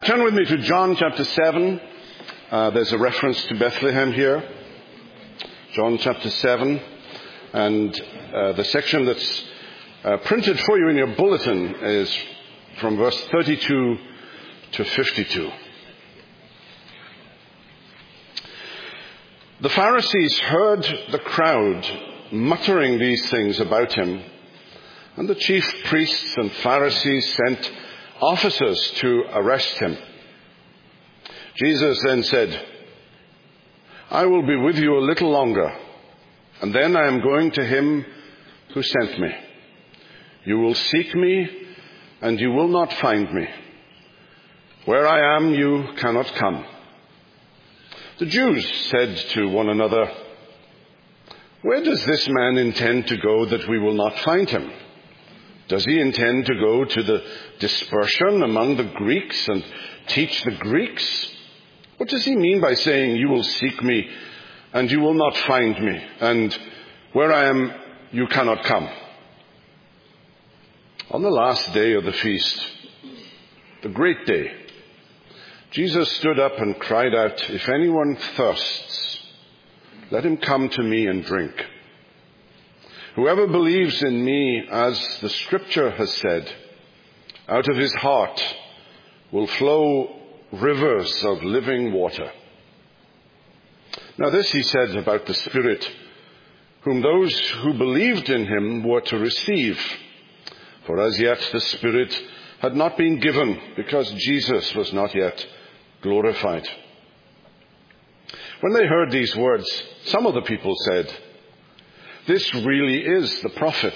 Turn with me to John chapter 7. There's a reference to Bethlehem here. John chapter 7. And the section that's printed for you in your bulletin is from verse 32 to 52. The Pharisees heard the crowd muttering these things about him, and the chief priests and Pharisees sent officers to arrest him. Jesus then said, "I will be with you a little longer, and then I am going to him who sent me. You will seek me, and you will not find me. Where I am, you cannot come." The Jews said to one another, "Where does this man intend to go that we will not find him? Does he intend to go to the dispersion among the Greeks and teach the Greeks? What does he mean by saying, 'You will seek me, and you will not find me, and where I am, you cannot come'?" On the last day of the feast, the great day, Jesus stood up and cried out, "If anyone thirsts, let him come to me and drink. Whoever believes in me, as the scripture has said, out of his heart will flow rivers of living water." Now this he said about the Spirit, whom those who believed in him were to receive. For as yet the Spirit had not been given, because Jesus was not yet glorified. When they heard these words, some of the people said, "This really is the prophet."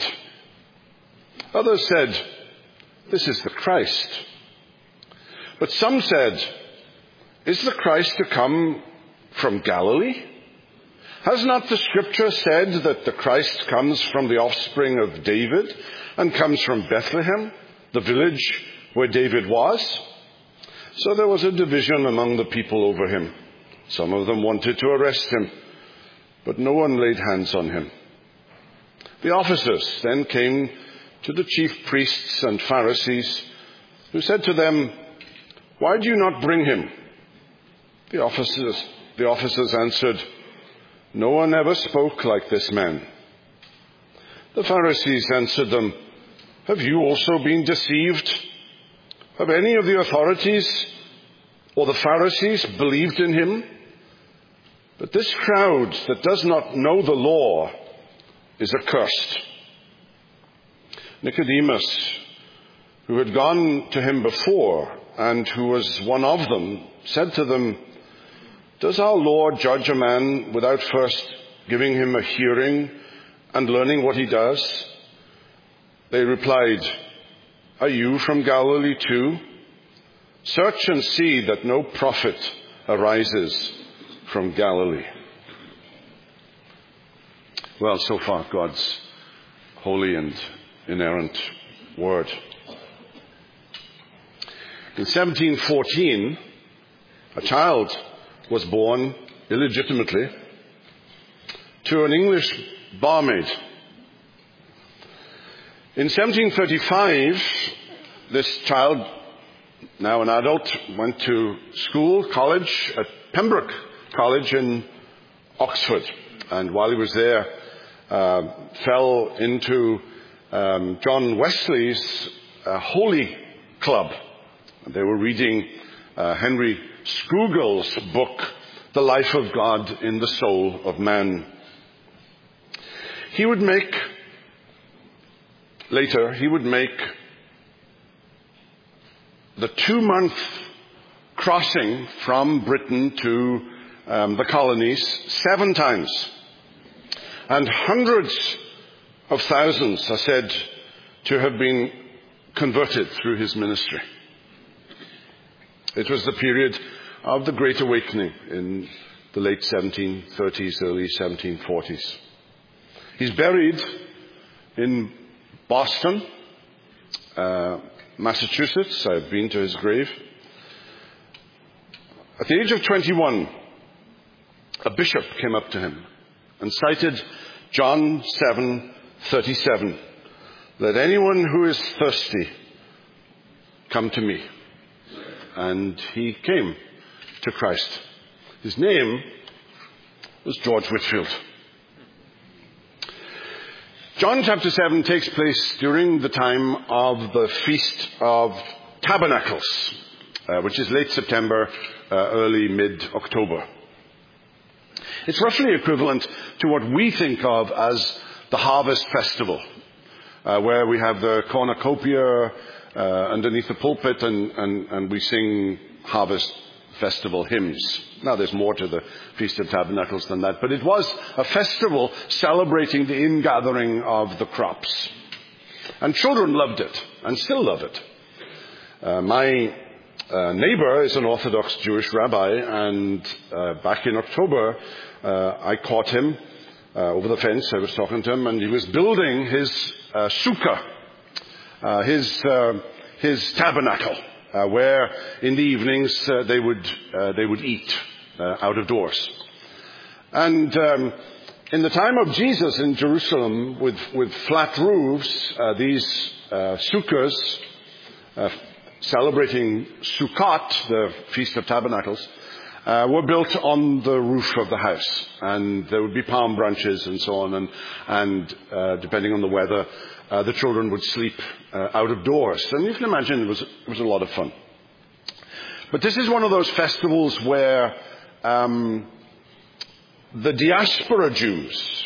Others said, "This is the Christ." But some said, "Is the Christ to come from Galilee? Has not the scripture said that the Christ comes from the offspring of David and comes from Bethlehem, the village where David was?" So there was a division among the people over him. Some of them wanted to arrest him, but no one laid hands on him. The officers then came to the chief priests and Pharisees, who said to them, "Why do you not bring him?" The officers answered, "No one ever spoke like this man." The Pharisees answered them, "Have you also been deceived? Have any of the authorities or the Pharisees believed in him? But this crowd that does not know the law is accursed." Nicodemus, who had gone to him before and who was one of them, said to them, "Does our law judge a man without first giving him a hearing and learning what he does?" They replied, "Are you from Galilee too? Search and see that no prophet arises from Galilee." Well, so far, God's holy and inerrant word. In 1714, a child was born illegitimately to an English barmaid. In 1735, this child, now an adult, went to college at Pembroke College in Oxford. And while he was there, fell into John Wesley's Holy Club. They were reading Henry Scougal's book, The Life of God in the Soul of Man. He would make the 2-month crossing from Britain to the colonies 7 times. And hundreds of thousands are said to have been converted through his ministry. It was the period of the Great Awakening in the late 1730s, early 1740s. He's buried in Boston, Massachusetts. I've been to his grave. At the age of 21, a bishop came up to him and cited John 7:37. "Let anyone who is thirsty come to me, and he came to Christ. His name was George Whitfield. John chapter 7 takes place during the time of the Feast of Tabernacles, which is late September, early mid-October. It's roughly equivalent to what we think of as the Harvest Festival, where we have the cornucopia underneath the pulpit and we sing Harvest Festival hymns. Now there's more to the Feast of Tabernacles than that, but it was a festival celebrating the ingathering of the crops. And children loved it, and still love it. My neighbor is an Orthodox Jewish rabbi, and back in October, I caught him over the fence. I was talking to him, and he was building his sukkah, his tabernacle, where in the evenings they would eat out of doors. And in the time of Jesus in Jerusalem, with flat roofs, these sukkahs, celebrating Sukkot, the Feast of Tabernacles, were built on the roof of the house, and there would be palm branches and so on, and depending on the weather, the children would sleep out of doors. And you can imagine it was a lot of fun. But this is one of those festivals where the diaspora Jews,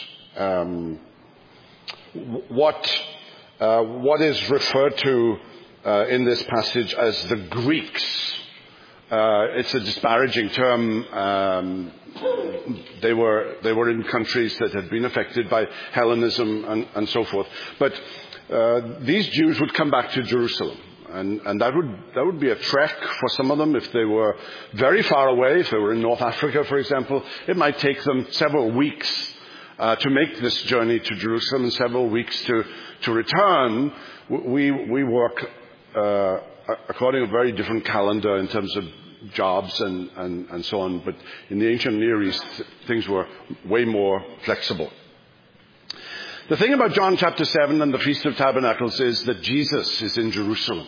what is referred to in this passage as the Greeks. It's a disparaging term. They were in countries that had been affected by Hellenism and so forth. But these Jews would come back to Jerusalem. And that would be a trek for some of them if they were very far away. If they were in North Africa, for example, it might take them several weeks to make this journey to Jerusalem and several weeks to return. We work according to a very different calendar in terms of jobs and so on. But in the ancient Near East, things were way more flexible. The thing about John chapter 7 and the Feast of Tabernacles is that Jesus is in Jerusalem.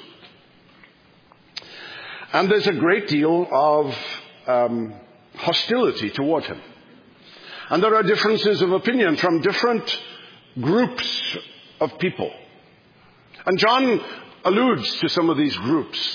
And there's a great deal of hostility toward him. And there are differences of opinion from different groups of people. And John alludes to some of these groups.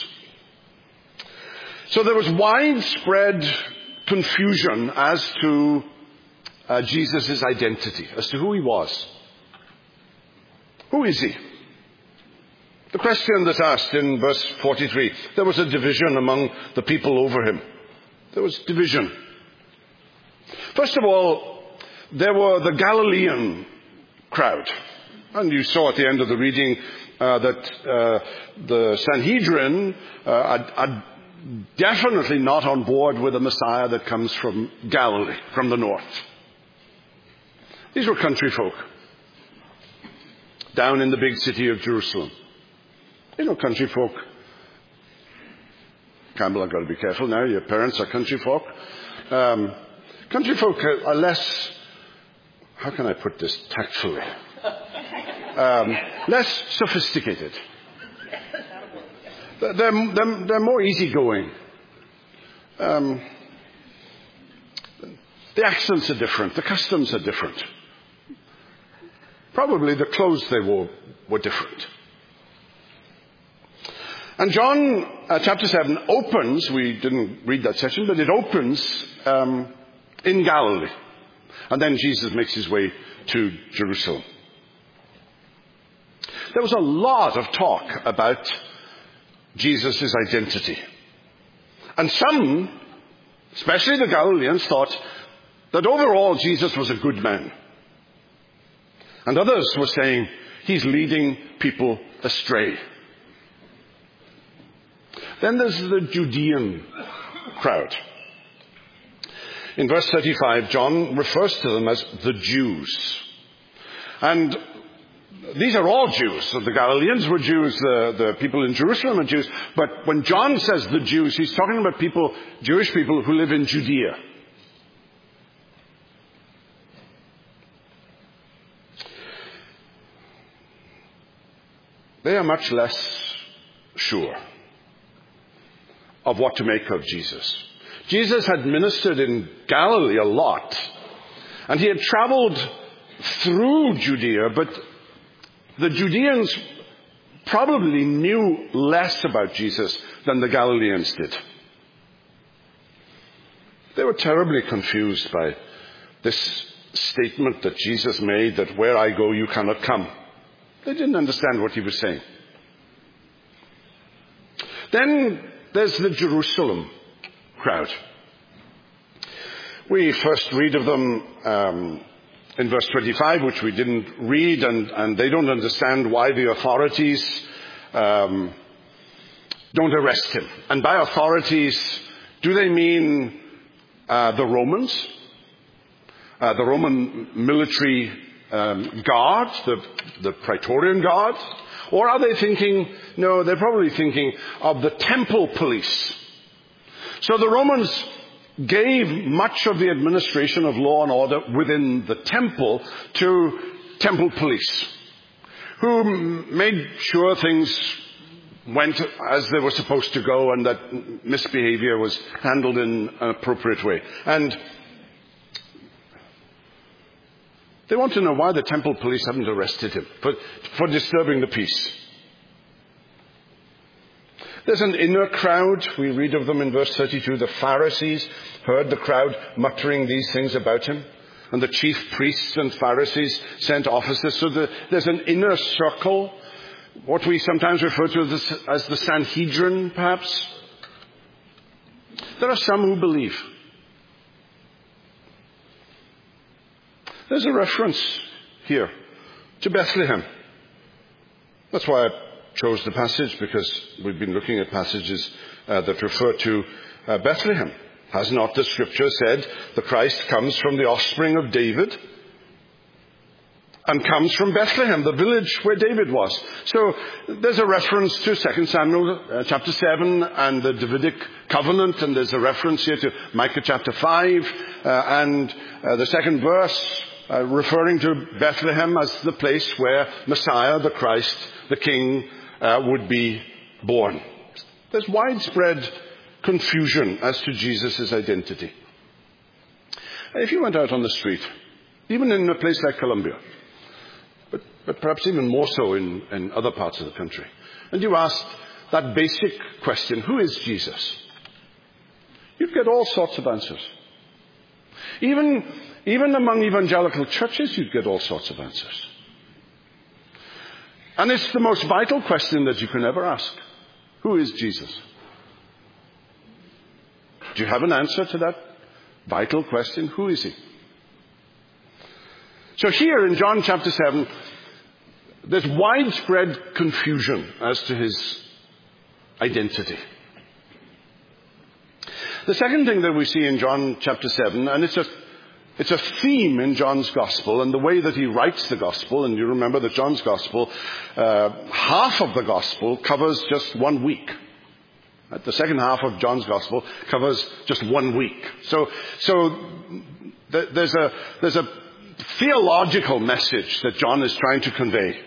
So there was widespread confusion as to Jesus' identity, as to who he was. Who is he? The question that's asked in verse 43, there was a division among the people over him. There was division. First of all, there were the Galilean crowd. And you saw at the end of the reading that the Sanhedrin are definitely not on board with a Messiah that comes from Galilee, from the north. These were country folk down in the big city of Jerusalem. You know, country folk. Campbell, I've got to be careful now. Your parents are country folk. Country folk are less, how can I put this tactfully? Less sophisticated. They're more easygoing. The accents are different. The customs are different. Probably the clothes they wore were different. And John chapter 7 opens, we didn't read that section, but it opens in Galilee. And then Jesus makes his way to Jerusalem. There was a lot of talk about Jesus' identity. And some, especially the Galileans, thought that overall Jesus was a good man. And others were saying, he's leading people astray. Then there's the Judean crowd. In verse 35, John refers to them as the Jews. And these are all Jews. So the Galileans were Jews, the people in Jerusalem are Jews. But when John says the Jews, he's talking about people, Jewish people who live in Judea. They are much less sure of what to make of Jesus. Jesus had ministered in Galilee a lot, and he had traveled through Judea, but the Judeans probably knew less about Jesus than the Galileans did. They were terribly confused by this statement that Jesus made, that where I go, you cannot come. They didn't understand what he was saying. Then there's the Jerusalem crowd. We first read of them in verse 25, which we didn't read, and they don't understand why the authorities don't arrest him. And by authorities, do they mean the Romans? The Roman military guard, the Praetorian Guard? Or are they thinking, no, they're probably thinking of the temple police. So the Romans gave much of the administration of law and order within the temple to temple police, who made sure things went as they were supposed to go and that misbehavior was handled in an appropriate way. And they want to know why the temple police haven't arrested him for disturbing the peace. There's an inner crowd. We read of them in verse 32. The Pharisees heard the crowd muttering these things about him. And the chief priests and Pharisees sent officers. So there's an inner circle, what we sometimes refer to as the Sanhedrin, perhaps. There are some who believe. There's a reference here to Bethlehem. That's why I chose the passage, because we've been looking at passages that refer to Bethlehem. Has not the scripture said the Christ comes from the offspring of David and comes from Bethlehem, the village where David was? So there's a reference to 2 Samuel chapter 7 and the Davidic covenant, and there's a reference here to Micah chapter 5 and the second verse referring to Bethlehem as the place where Messiah, the Christ, the King, would be born. There's widespread confusion as to Jesus' identity. If you went out on the street, even in a place like Colombia, but perhaps even more so in other parts of the country, and you asked that basic question, who is Jesus? You'd get all sorts of answers. Even among evangelical churches, you'd get all sorts of answers. And it's the most vital question that you can ever ask. Who is Jesus? Do you have an answer to that vital question? Who is he? So here in John chapter 7, there's widespread confusion as to his identity. The second thing that we see in John chapter 7, and it's a theme in John's Gospel and the way that he writes the Gospel, and you remember that John's Gospel, half of the Gospel covers just 1 week. The second half of John's Gospel covers just 1 week. So there's a theological message that John is trying to convey.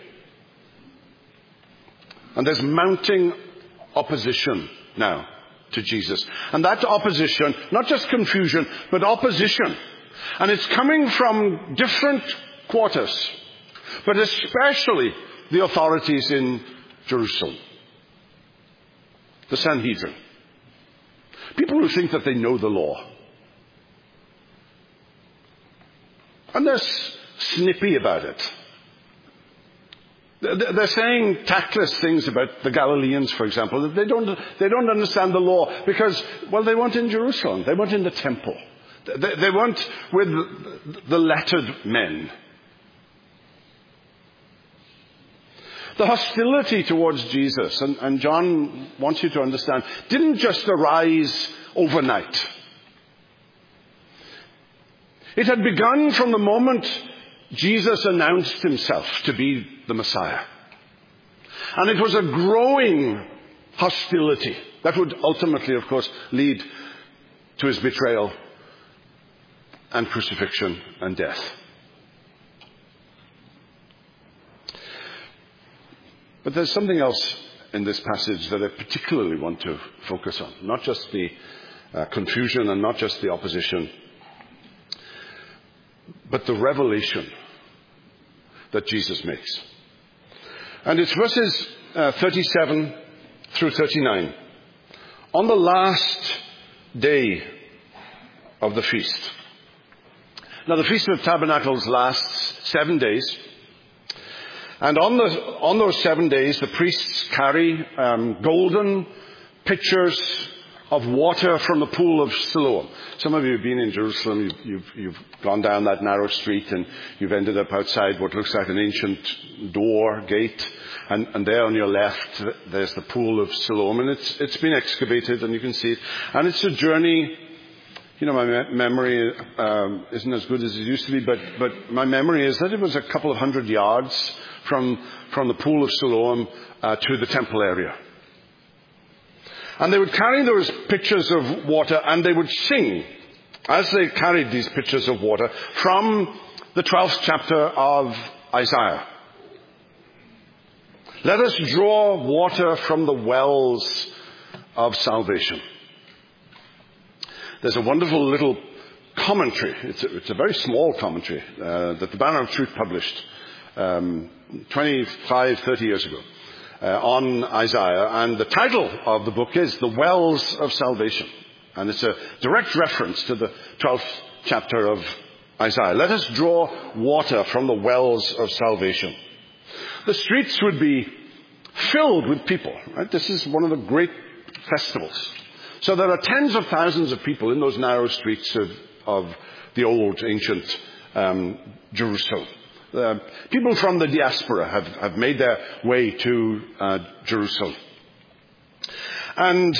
And there's mounting opposition now to Jesus. And that opposition, not just confusion, but opposition. And it's coming from different quarters, but especially the authorities in Jerusalem. The Sanhedrin. People who think that they know the law. And they're snippy about it. They're saying tactless things about the Galileans, for example. That they don't understand the law because, well, they weren't in Jerusalem. They weren't in the temple. They weren't with the lettered men. The hostility towards Jesus, and John wants you to understand, didn't just arise overnight. It had begun from the moment Jesus announced himself to be the Messiah. And it was a growing hostility that would ultimately, of course, lead to his betrayal and crucifixion and death. But there's something else in this passage that I particularly want to focus on. Not just the confusion and not just the opposition, but the revelation that Jesus makes. And it's verses 37 through 39. On the last day of the feast. Now, the Feast of Tabernacles lasts 7 days. And on those 7 days, the priests carry golden pitchers of water from the pool of Siloam. Some of you have been in Jerusalem. You've gone down that narrow street and you've ended up outside what looks like an ancient gate. And there on your left, there's the pool of Siloam. And it's been excavated and you can see it. And it's a journey. You know, my memory isn't as good as it used to be, but my memory is that it was a couple of 100 yards from the pool of Siloam to the temple area. And they would carry those pitchers of water and they would sing as they carried these pitchers of water from the 12th chapter of Isaiah. Let us draw water from the wells of salvation. There's a wonderful little commentary. It's a very small commentary that the Banner of Truth published 25, 30 years ago on Isaiah. And the title of the book is The Wells of Salvation. And it's a direct reference to the 12th chapter of Isaiah. Let us draw water from the wells of salvation. The streets would be filled with people. Right? This is one of the great festivals. So there are tens of thousands of people in those narrow streets of the old ancient Jerusalem. People from the diaspora have made their way to Jerusalem. And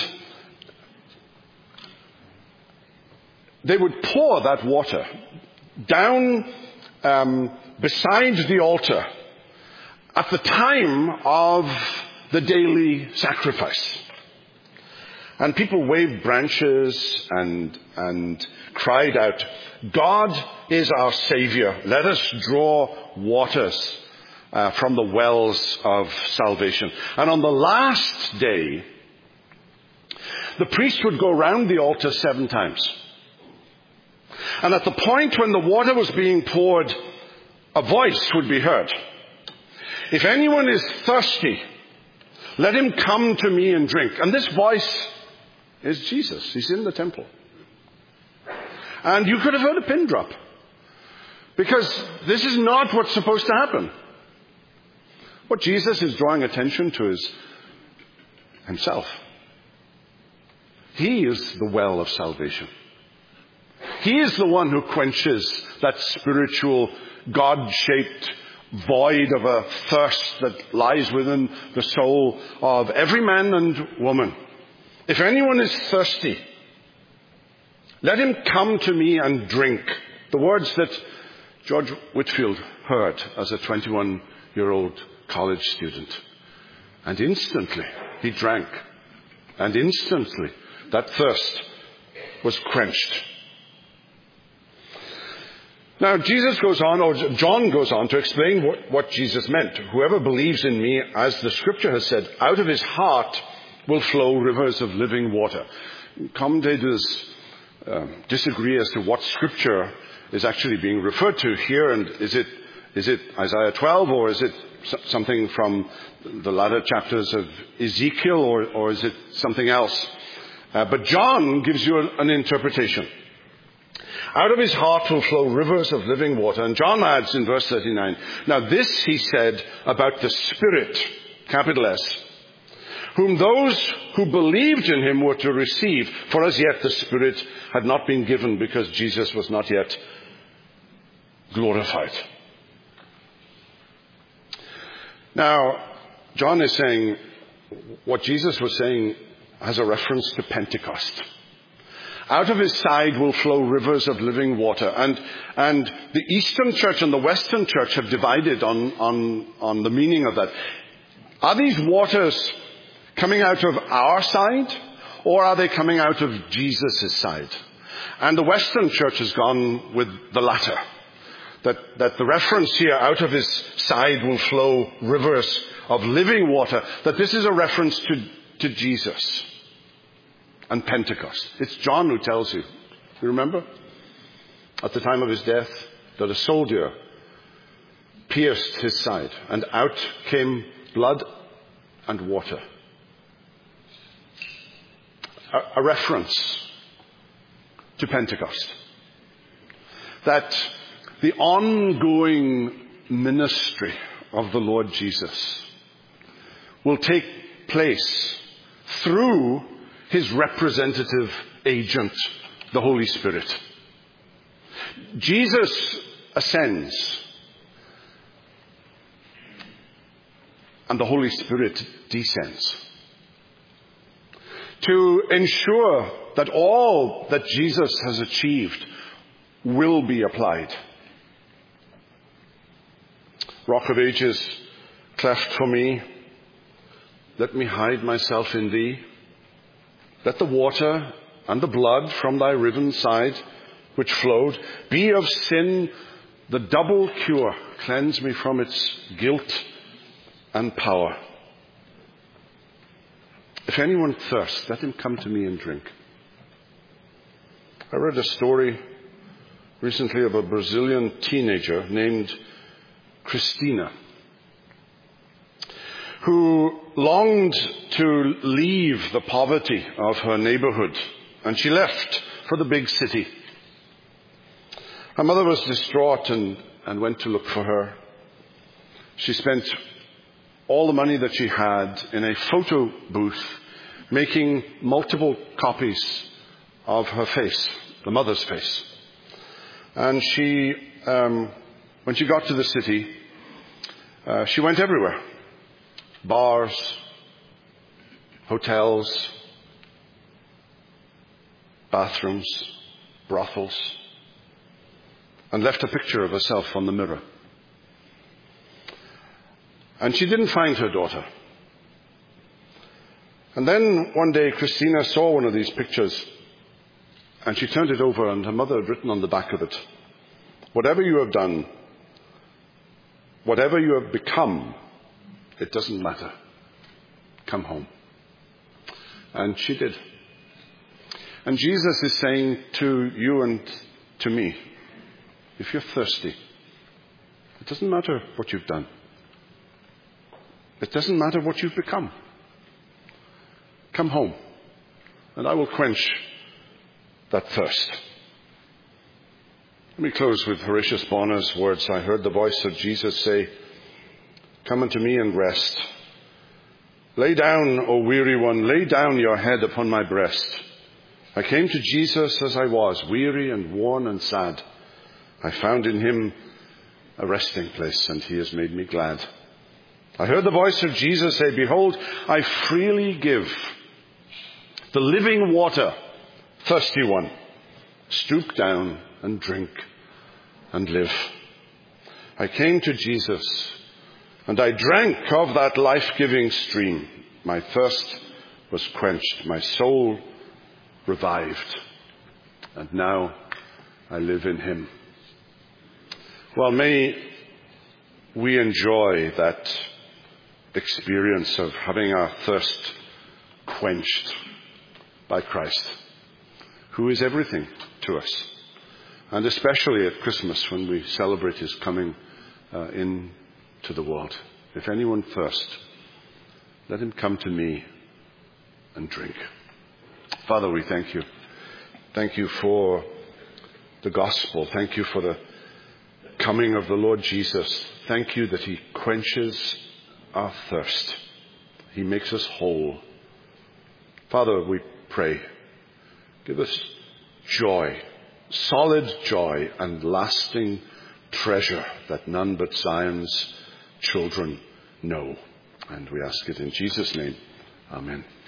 they would pour that water down beside the altar at the time of the daily sacrifice. And people waved branches and cried out, God is our Savior. Let us draw waters from the wells of salvation. And on the last day, the priest would go round the altar 7 times. And at the point when the water was being poured, a voice would be heard. If anyone is thirsty, let him come to me and drink. And this voice is Jesus. He's in the temple. And you could have heard a pin drop. Because this is not what's supposed to happen. What Jesus is drawing attention to is himself. He is the well of salvation. He is the one who quenches that spiritual, God-shaped void of a thirst that lies within the soul of every man and woman. If anyone is thirsty, let him come to me and drink. The words that George Whitfield heard as a 21-year-old college student. And instantly he drank. And instantly that thirst was quenched. Now Jesus goes on, or John goes on to explain what Jesus meant. Whoever believes in me, as the scripture has said, out of his heart will flow rivers of living water. Commentators disagree as to what scripture is actually being referred to here, and is it Isaiah 12, or is it something from the latter chapters of Ezekiel, or is it something else? But John gives you an interpretation. Out of his heart will flow rivers of living water. And John adds in verse 39, now this he said about the Spirit, capital S, whom those who believed in him were to receive, for as yet the Spirit had not been given because Jesus was not yet glorified. Now, John is saying what Jesus was saying has a reference to Pentecost. Out of his side will flow rivers of living water. And the Eastern Church and the Western Church have divided on the meaning of that. Are these waters coming out of our side, or are they coming out of Jesus' side? And the Western Church has gone with the latter. That the reference here, out of his side will flow rivers of living water, that this is a reference to Jesus and Pentecost. It's John who tells you. You remember? At the time of his death, that a soldier pierced his side, and out came blood and water. A reference to Pentecost. That the ongoing ministry of the Lord Jesus will take place through his representative agent, the Holy Spirit. Jesus ascends, and the Holy Spirit descends to ensure that all that Jesus has achieved will be applied. Rock of Ages, cleft for me, let me hide myself in thee. Let the water and the blood from thy riven side, which flowed, be of sin the double cure. Cleanse me from its guilt and power. If anyone thirsts, let him come to me and drink. I read a story recently of a Brazilian teenager named Christina, who longed to leave the poverty of her neighborhood, and she left for the big city. Her mother was distraught and went to look for her. She spent all the money that she had in a photo booth, making multiple copies of her face, the mother's face. And she, when she got to the city, she went everywhere. Bars, hotels, bathrooms, brothels, and left a picture of herself on the mirror. And she didn't find her daughter. And then one day Christina saw one of these pictures, and she turned it over, and her mother had written on the back of it, whatever you have done, whatever you have become, it doesn't matter. Come home. And she did. And Jesus is saying to you and to me, if you're thirsty, it doesn't matter what you've done. It doesn't matter what you've become. Come home, and I will quench that thirst. Let me close with Horatius Bonner's words. I heard the voice of Jesus say, come unto me and rest. Lay down, O weary one, lay down your head upon my breast. I came to Jesus as I was, weary and worn and sad. I found in him a resting place, and he has made me glad. I heard the voice of Jesus say, behold, I freely give the living water, thirsty one, stoop down and drink and live. I came to Jesus, and I drank of that life-giving stream. My thirst was quenched, my soul revived, and now I live in him. Well, may we enjoy that experience of having our thirst quenched by Christ, who is everything to us, and especially at Christmas when we celebrate his coming into the world. If anyone thirsts, let him come to me and drink. Father, we thank you. Thank you for the gospel. Thank you for the coming of the Lord Jesus. Thank you that he quenches our thirst. He makes us whole. Father, we pray, give us joy, solid joy and lasting treasure that none but Zion's children know. And we ask it in Jesus' name. Amen.